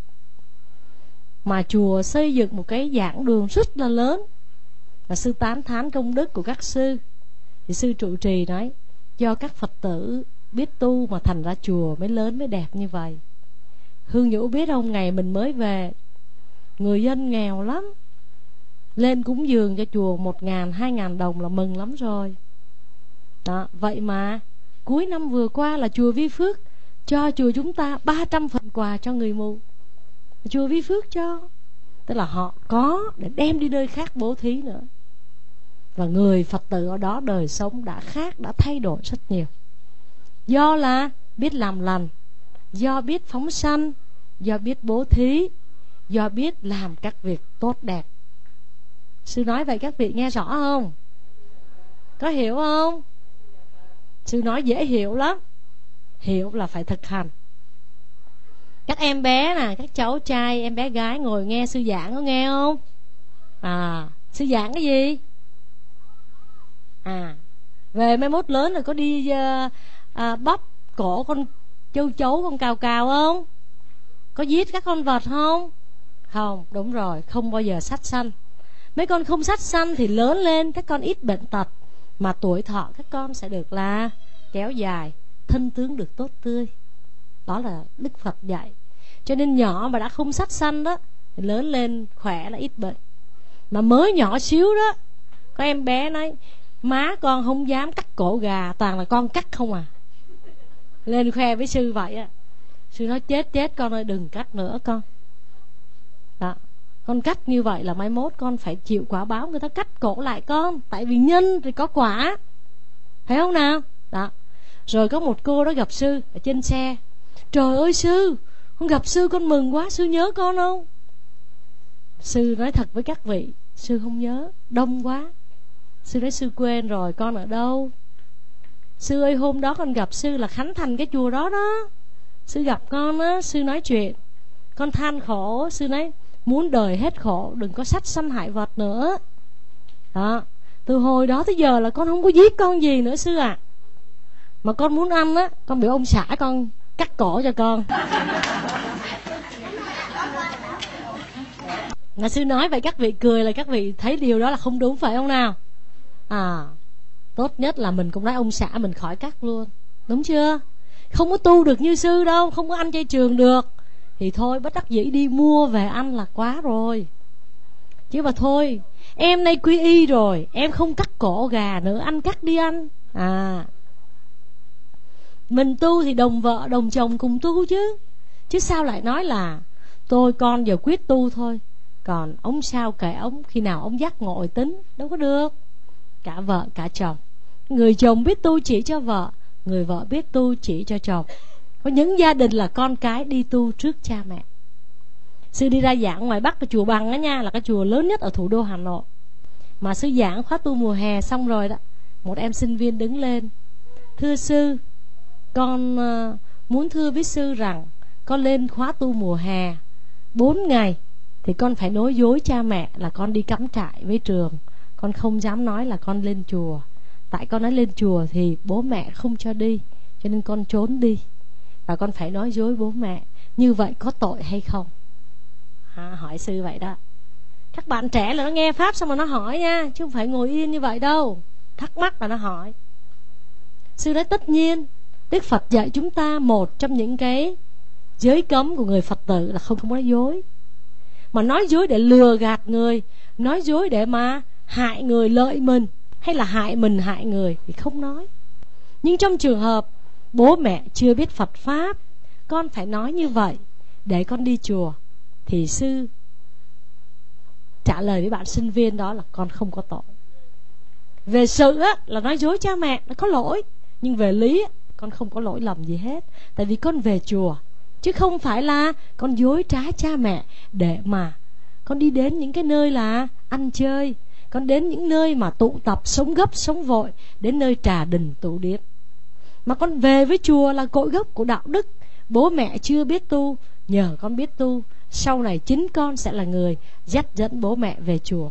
Mà chùa xây dựng một cái giảng đường rất là lớn, và sư tán thán công đức của các sư. Thì sư trụ trì nói, do các Phật tử biết tu mà thành ra chùa mới lớn mới đẹp như vậy. Hương Nhũ biết không, ngày mình mới về, người dân nghèo lắm, lên cúng dường cho chùa một ngàn, hai ngàn đồng là mừng lắm rồi đó. Vậy mà cuối năm vừa qua là chùa Vi Phước cho chùa chúng ta ba trăm phần quà cho người mù. Chùa Vi Phước cho, tức là họ có để đem đi nơi khác bố thí nữa. Và người Phật tử ở đó đời sống đã khác, đã thay đổi rất nhiều. Do là biết làm lành, do biết phóng sanh, do biết bố thí, do biết làm các việc tốt đẹp. Sư nói vậy các vị nghe rõ không? Có hiểu không? Sư nói dễ hiểu lắm. Hiểu là phải thực hành. Các em bé nè, các cháu trai, em bé gái ngồi nghe sư giảng có nghe không? À, sư giảng cái gì? À, về mai mốt lớn rồi có đi uh, uh, bóp cổ con châu chấu, con cào cào không? Có giết các con vật không? Không, đúng rồi, không bao giờ sát sanh. Mấy con không sát sanh thì lớn lên các con ít bệnh tật, mà tuổi thọ các con sẽ được là kéo dài, thân tướng được tốt tươi. Đó là Đức Phật dạy. Cho nên nhỏ mà đã không sát sanh đó thì lớn lên khỏe là ít bệnh. Mà mới nhỏ xíu đó, có em bé nói má con không dám cắt cổ gà, toàn là con cắt không à. Lên khoe với sư vậy á. Sư nói chết chết con ơi, đừng cắt nữa con. Đó, con cắt như vậy là mai mốt con phải chịu quả báo, người ta cắt cổ lại con. Tại vì nhân thì có quả, thấy không nào? Đó. Rồi có một cô đó gặp sư ở trên xe. Trời ơi sư, con gặp sư con mừng quá, sư nhớ con không? Sư nói thật với các vị, sư không nhớ, đông quá. Sư nói sư quên rồi, con ở đâu? Sư ơi, hôm đó con gặp sư là khánh thành cái chùa đó đó. Sư gặp con á, sư nói chuyện, con than khổ. Sư nói muốn đời hết khổ, đừng có sát sanh hại vật nữa. Đó. Từ hồi đó tới giờ là con không có giết con gì nữa sư ạ. À. Mà con muốn ăn á, con biểu ông xã con cắt cổ cho con. Mà sư nói vậy các vị cười là các vị thấy điều đó là không đúng, phải không nào? À, tốt nhất là mình cũng nói ông xã mình khỏi cắt luôn, đúng chưa? Không có tu được như sư đâu, không có ăn chay trường được thì thôi bất đắc dĩ đi mua về ăn là quá rồi. Chứ mà thôi, em nay quy y rồi, em không cắt cổ gà nữa, anh cắt đi anh. À, mình tu thì đồng vợ đồng chồng cùng tu chứ. Chứ sao lại nói là tôi con giờ quyết tu thôi, còn ông sao kệ ông, khi nào ông dắt ngồi tính. Đâu có được. Cả vợ cả chồng, người chồng biết tu chỉ cho vợ, người vợ biết tu chỉ cho chồng. Có những gia đình là con cái đi tu trước cha mẹ. Sư đi ra giảng ngoài Bắc, cái chùa Bằng đó nha, là cái chùa lớn nhất ở thủ đô Hà Nội. Mà sư giảng khóa tu mùa hè xong rồi đó, một em sinh viên đứng lên: thưa sư, con uh, muốn thưa với sư rằng con lên khóa tu mùa hè bốn ngày thì con phải nói dối cha mẹ là con đi cắm trại với trường. Con không dám nói là con lên chùa. Tại con nói lên chùa thì bố mẹ không cho đi, cho nên con trốn đi. Và con phải nói dối bố mẹ. Như vậy có tội hay không? À, hỏi sư vậy đó. Các bạn trẻ là nó nghe pháp xong rồi nó hỏi nha, chứ không phải ngồi yên như vậy đâu. Thắc mắc là nó hỏi. Sư nói tất nhiên, Đức Phật dạy chúng ta một trong những cái giới cấm của người Phật tử là không có nói dối. Mà nói dối để lừa gạt người, nói dối để mà hại người lợi mình, hay là hại mình hại người thì không nói. Nhưng trong trường hợp bố mẹ chưa biết Phật Pháp, con phải nói như vậy để con đi chùa, thì sư trả lời với bạn sinh viên đó là con không có tội. Về sự á, là nói dối cha mẹ nó có lỗi, nhưng về lý á, con không có lỗi lầm gì hết. Tại vì con về chùa, chứ không phải là con dối trá cha mẹ để mà con đi đến những cái nơi là ăn chơi, con đến những nơi mà tụ tập sống gấp sống vội, đến nơi trà đình tụ điệp. Mà con về với chùa là cội gốc của đạo đức. Bố mẹ chưa biết tu, nhờ con biết tu, sau này chính con sẽ là người dắt dẫn bố mẹ về chùa.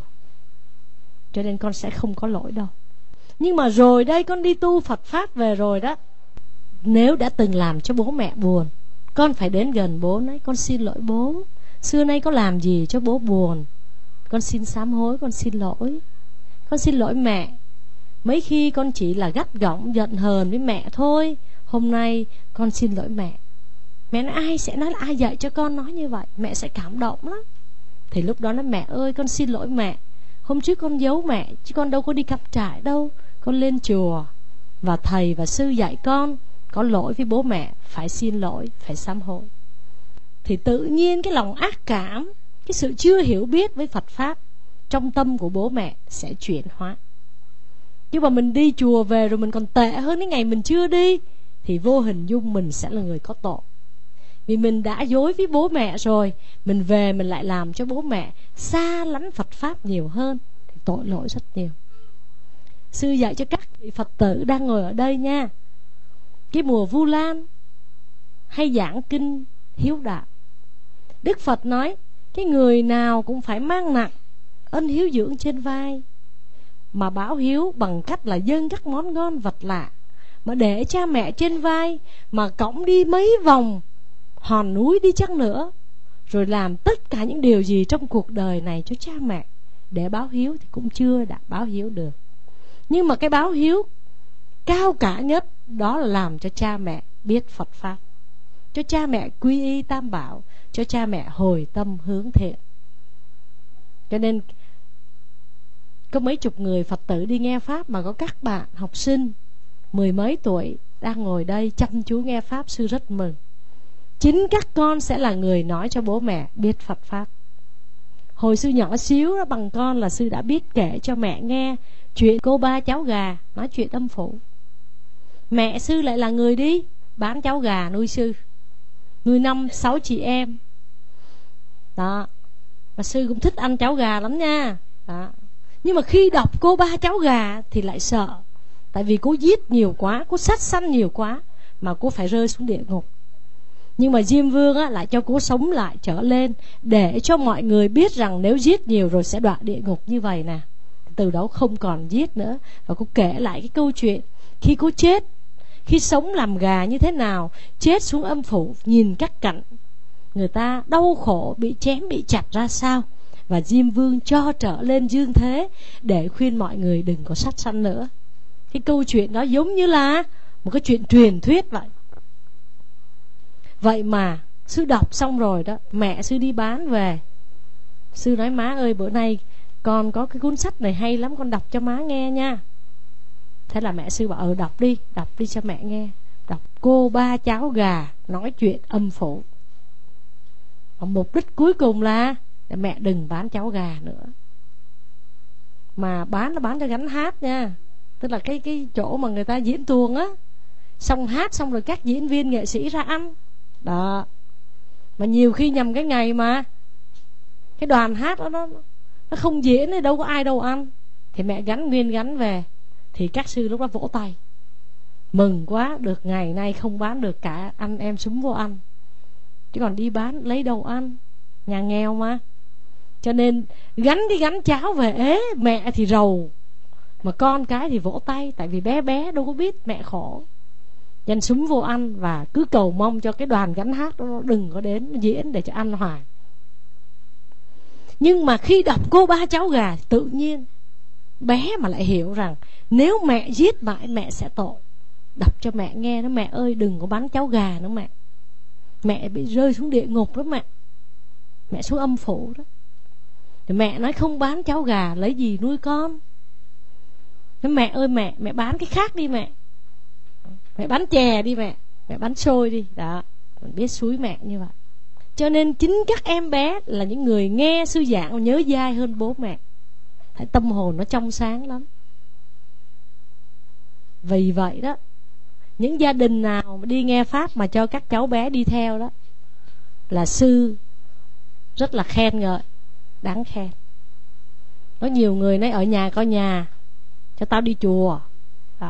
Cho nên con sẽ không có lỗi đâu. Nhưng mà rồi đây con đi tu Phật Pháp về rồi đó, nếu đã từng làm cho bố mẹ buồn, con phải đến gần bố nói: con xin lỗi bố, xưa nay có làm gì cho bố buồn, con xin sám hối, con xin lỗi. Con xin lỗi mẹ, mấy khi con chỉ là gắt gỏng giận hờn với mẹ thôi, hôm nay con xin lỗi mẹ. Mẹ nói ai sẽ nói là ai dạy cho con nói như vậy, mẹ sẽ cảm động lắm. Thì lúc đó nói: mẹ ơi, con xin lỗi mẹ, hôm trước con giấu mẹ, chứ con đâu có đi cắm trại đâu, con lên chùa và thầy và sư dạy con, có lỗi với bố mẹ, phải xin lỗi, phải sám hối. Thì tự nhiên cái lòng ác cảm, cái sự chưa hiểu biết với Phật Pháp trong tâm của bố mẹ sẽ chuyển hóa. Nhưng mà mình đi chùa về rồi mình còn tệ hơn cái ngày mình chưa đi, thì vô hình dung mình sẽ là người có tội. Vì mình đã dối với bố mẹ rồi, mình về mình lại làm cho bố mẹ xa lánh Phật Pháp nhiều hơn, thì tội lỗi rất nhiều. Sư dạy cho các vị Phật tử đang ngồi ở đây nha, cái mùa Vu Lan hay giảng kinh hiếu đạo, Đức Phật nói cái người nào cũng phải mang nặng ân hiếu dưỡng trên vai, mà báo hiếu bằng cách là dâng các món ngon vật lạ, mà để cha mẹ trên vai, mà cõng đi mấy vòng hòn núi đi chăng nữa, rồi làm tất cả những điều gì trong cuộc đời này cho cha mẹ để báo hiếu, thì cũng chưa đã báo hiếu được. Nhưng mà cái báo hiếu cao cả nhất đó là làm cho cha mẹ biết Phật Pháp, cho cha mẹ quy y Tam Bảo, cho cha mẹ hồi tâm hướng thiện. Cho nên có mấy chục người Phật tử đi nghe Pháp, mà có các bạn học sinh mười mấy tuổi đang ngồi đây chăm chú nghe Pháp, sư rất mừng. Chính các con sẽ là người nói cho bố mẹ biết Phật Pháp. Hồi sư nhỏ xíu đó, bằng con là sư đã biết kể cho mẹ nghe chuyện cô ba cháu gà, nói chuyện âm phủ. Mẹ sư lại là người đi bán cháu gà nuôi sư, nuôi năm sáu chị em đó. Mà sư cũng thích ăn cháu gà lắm nha đó. Nhưng mà khi đọc cô ba cháu gà thì lại sợ, tại vì cô giết nhiều quá, cô sát sanh nhiều quá, mà cô phải rơi xuống địa ngục. Nhưng mà Diêm Vương á, lại cho cô sống lại trở lên, để cho mọi người biết rằng nếu giết nhiều rồi sẽ đọa địa ngục như vậy nè. Từ đó không còn giết nữa. Và cô kể lại cái câu chuyện khi cô chết, khi sống làm gà như thế nào, chết xuống âm phủ, nhìn các cảnh người ta đau khổ, bị chém, bị chặt ra sao. Và Diêm Vương cho trở lên dương thế để khuyên mọi người đừng có sát sanh nữa. Cái câu chuyện đó giống như là một cái chuyện truyền thuyết vậy. Vậy mà sư đọc xong rồi đó, mẹ sư đi bán về, sư nói: má ơi, bữa nay con có cái cuốn sách này hay lắm, con đọc cho má nghe nha. Thế là mẹ sư bảo: ờ đọc đi, đọc đi cho mẹ nghe. Đọc cô ba cháu gà nói chuyện âm phủ. Mà mục đích cuối cùng là để mẹ đừng bán cháo gà nữa. Mà bán là bán cho gánh hát nha. Tức là cái cái chỗ mà người ta diễn tuồng á, xong hát xong rồi các diễn viên nghệ sĩ ra ăn đó. Mà nhiều khi nhằm cái ngày mà cái đoàn hát đó nó nó không diễn thì đâu có ai đâu ăn, thì mẹ gánh nguyên gánh về, thì các sư lúc đó vỗ tay mừng quá, được ngày nay không bán được cả anh em súng vô ăn, chứ còn đi bán lấy đâu ăn, nhà nghèo mà. Cho nên gánh cái gánh cháo về ế, mẹ thì rầu mà con cái thì vỗ tay, tại vì bé bé đâu có biết mẹ khổ. Dành súng vô ăn và cứ cầu mong cho cái đoàn gánh hát đó đừng có đến diễn để cho ăn hoài. Nhưng mà khi đọc Cô Ba Cháu Gà, tự nhiên bé mà lại hiểu rằng nếu mẹ giết mãi mẹ sẽ tội. Đọc cho mẹ nghe nó: mẹ ơi đừng có bán cháo gà nữa mẹ, mẹ bị rơi xuống địa ngục đó mẹ, mẹ xuống âm phủ đó. Thì mẹ nói không bán cháo gà lấy gì nuôi con. Nói mẹ ơi mẹ, mẹ bán cái khác đi mẹ, mẹ bán chè đi mẹ, mẹ bán xôi đi. Đó, mình biết xúi mẹ như vậy. Cho nên chính các em bé là những người nghe sư giảng nhớ dai hơn bố mẹ. Tại tâm hồn nó trong sáng lắm. Vì vậy đó, những gia đình nào đi nghe pháp mà cho các cháu bé đi theo đó là sư rất là khen ngợi, đáng khen. Có nhiều người nói ở nhà có nhà, cho tao đi chùa đó,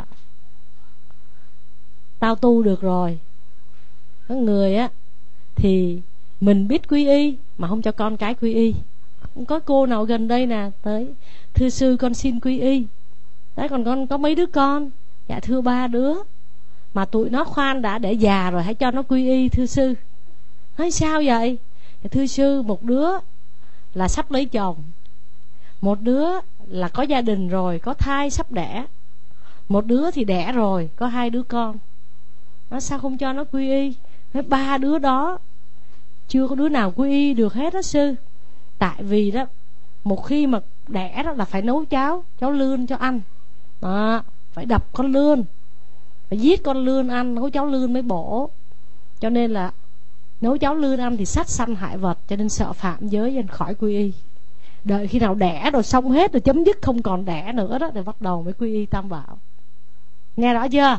tao tu được rồi. Có người á thì mình biết quy y mà không cho con cái quy y. Có cô nào gần đây nè tới: thưa sư con xin quy y. Đấy, còn con có mấy đứa con? Dạ thưa ba đứa. Mà tụi nó khoan đã để già rồi, hãy cho nó quy y thưa sư. Nói sao vậy? Dạ, thưa sư, một đứa là sắp lấy chồng, một đứa là có gia đình rồi, có thai sắp đẻ, một đứa thì đẻ rồi, có hai đứa con. Nói sao không cho nó quy y? Nói ba đứa đó chưa có đứa nào quy y được hết đó sư. Tại vì đó, một khi mà đẻ đó là phải nấu cháo, cháo lươn cho ăn đó, phải đập con lươn, phải giết con lươn ăn, nấu cháo lươn mới bổ. Cho nên là nấu cháo lươn ăn thì sát sanh hại vật, cho nên sợ phạm giới nên khỏi quy y. Đợi khi nào đẻ rồi xong hết rồi, chấm dứt không còn đẻ nữa đó, thì bắt đầu mới quy y tam bảo. Nghe rõ chưa?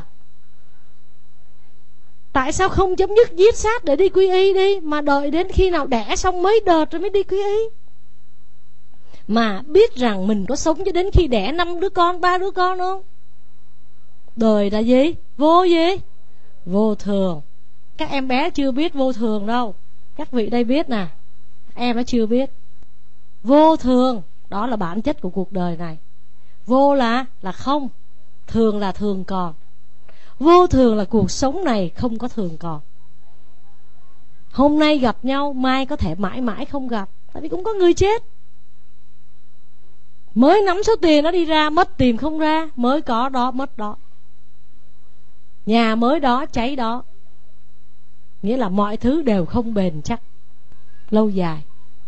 Tại sao không chấm dứt giết sát để đi quy y đi, mà đợi đến khi nào đẻ xong mấy đợt rồi mới đi quy y? Mà biết rằng mình có sống cho đến khi đẻ năm đứa con, ba đứa con không? Đời là gì? Vô gì? Vô thường. Các em bé chưa biết vô thường đâu. Các vị đây biết nè, em nó chưa biết. Vô thường, đó là bản chất của cuộc đời này. Vô là là không, thường là thường còn. Vô thường là cuộc sống này không có thường còn. Hôm nay gặp nhau, mai có thể mãi mãi không gặp. Tại vì cũng có người chết. Mới nắm số tiền nó đi ra, mất tìm không ra. Mới có đó, mất đó. Nhà mới đó, cháy đó. Nghĩa là mọi thứ đều không bền chắc lâu dài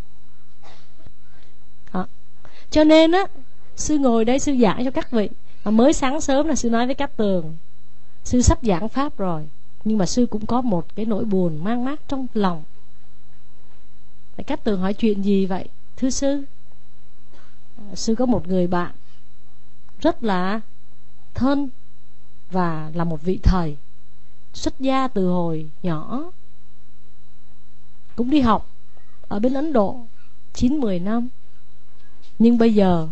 đó. Cho nên á, sư ngồi đây sư giảng cho các vị. Mà mới sáng sớm là sư nói với Cát Tường, sư sắp giảng pháp rồi, nhưng mà sư cũng có một cái nỗi buồn mang mát trong lòng. Tại Cát Tường hỏi chuyện gì vậy? Thưa sư, sư có một người bạn rất là thân và là một vị thầy, xuất gia từ hồi nhỏ, cũng đi học ở bên Ấn Độ chín mười năm. Nhưng bây giờ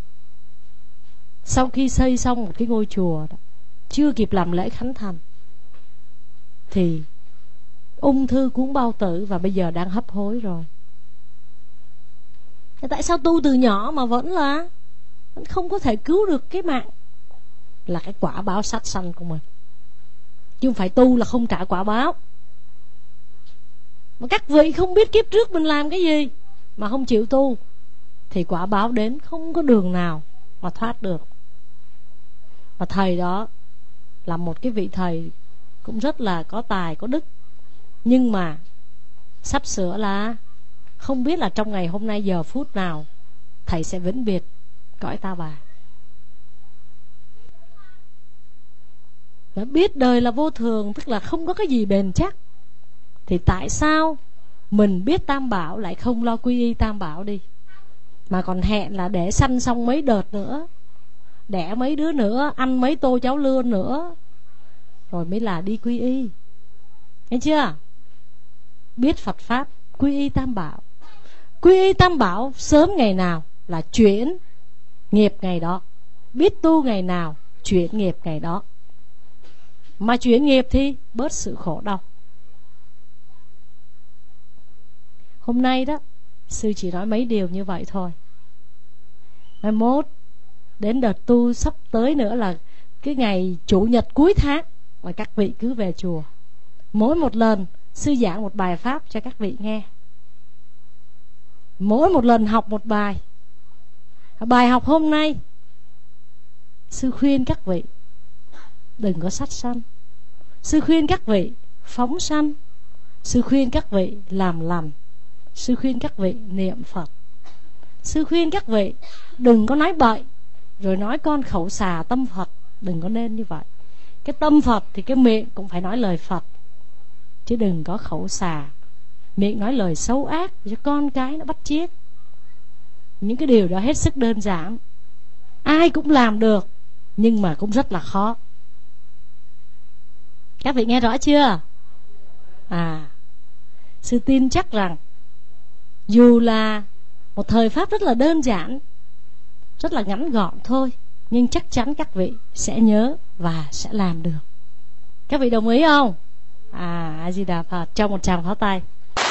sau khi xây xong một cái ngôi chùa đó, chưa kịp làm lễ khánh thành thì ung thư cuốn bao tử và bây giờ đang hấp hối rồi. Tại sao tu từ nhỏ mà vẫn là vẫn không có thể cứu được cái mạng? Là cái quả báo sát sanh của mình. Chứ không phải tu là không trả quả báo. Mà các vị không biết kiếp trước mình làm cái gì mà không chịu tu, thì quả báo đến không có đường nào mà thoát được. Và thầy đó là một cái vị thầy cũng rất là có tài, có đức. Nhưng mà sắp sửa là không biết là trong ngày hôm nay giờ phút nào thầy sẽ vĩnh biệt cõi ta bà. Đã biết đời là vô thường, tức là không có cái gì bền chắc, thì tại sao mình biết Tam Bảo lại không lo quy y Tam Bảo đi, mà còn hẹn là để sanh xong mấy đợt nữa, đẻ mấy đứa nữa, ăn mấy tô cháo lươn nữa, rồi mới là đi quy y. Nghe chưa? Biết Phật Pháp, quy y Tam Bảo. Quy y Tam Bảo sớm ngày nào là chuyển nghiệp ngày đó. Biết tu ngày nào, chuyển nghiệp ngày đó. Mà chuyển nghiệp thì bớt sự khổ đau. Hôm nay đó, sư chỉ nói mấy điều như vậy thôi. Mai mốt đến đợt tu sắp tới nữa là cái ngày chủ nhật cuối tháng, và các vị cứ về chùa. Mỗi một lần sư giảng một bài pháp cho các vị nghe. Mỗi một lần học một bài. Bài học hôm nay, sư khuyên các vị đừng có sát sanh. Sư khuyên các vị phóng sanh. Sư khuyên các vị làm lành. Sư khuyên các vị niệm Phật. Sư khuyên các vị đừng có nói bậy, rồi nói con khẩu xà tâm Phật. Đừng có nên như vậy. Cái tâm Phật thì cái miệng cũng phải nói lời Phật, chứ đừng có khẩu xà, miệng nói lời xấu ác cho con cái nó bắt chước. Những cái điều đó hết sức đơn giản, ai cũng làm được, nhưng mà cũng rất là khó. Các vị nghe rõ chưa? À, sư tin chắc rằng dù là một thời pháp rất là đơn giản, rất là ngắn gọn thôi, nhưng chắc chắn các vị sẽ nhớ và sẽ làm được. Các vị đồng ý không? À, A Di Đà Phật. Cho một tràng pháo tay.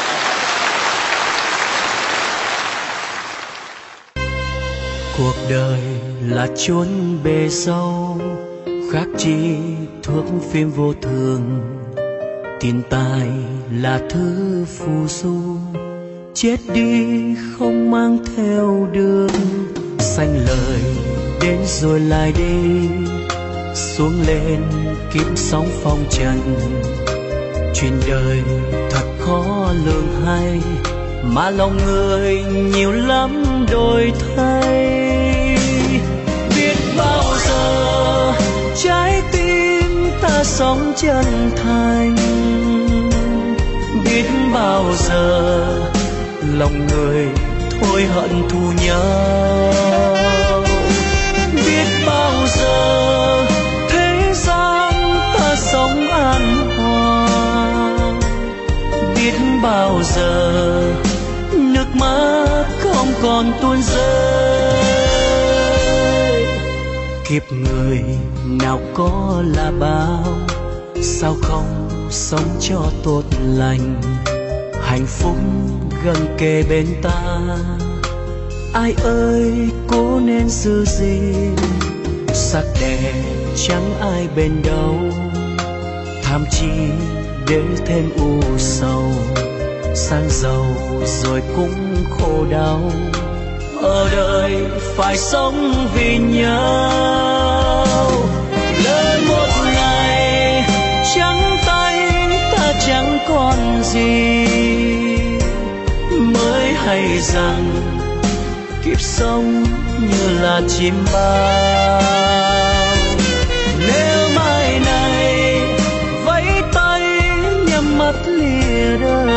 Cuộc đời là chốn bề sâu, khác chi thuốc phim vô thường. Tiền tài là thứ phù du, chết đi không mang theo đường. Sanh lời đến rồi lại đi, xuống lên kiếm sóng phong trần. Chuyện đời thật khó lường hay, mà lòng người nhiều lắm đổi thay. Biết bao giờ trái tim ta sống chân thành, biết bao giờ lòng người thôi hận thù nhau. Biết bao giờ thế gian ta sống an hòa, biết bao giờ nước mắt không còn tuôn rơi. Kiếp người nào có là bao, sao không sống cho tốt lành. Hạnh phúc gần kề bên ta, ai ơi cố nên giữ gìn. Sắc đẹp chẳng ai bên đâu, tham chi để thêm u sầu. Sang giàu rồi cũng khổ đau, ở đời phải sống vì nhau. Lỡ một ngày trắng tay ta chẳng còn gì, mới hay rằng kiếp sống như là chim bao. Nếu mai này vẫy tay nhắm mắt lìa đời,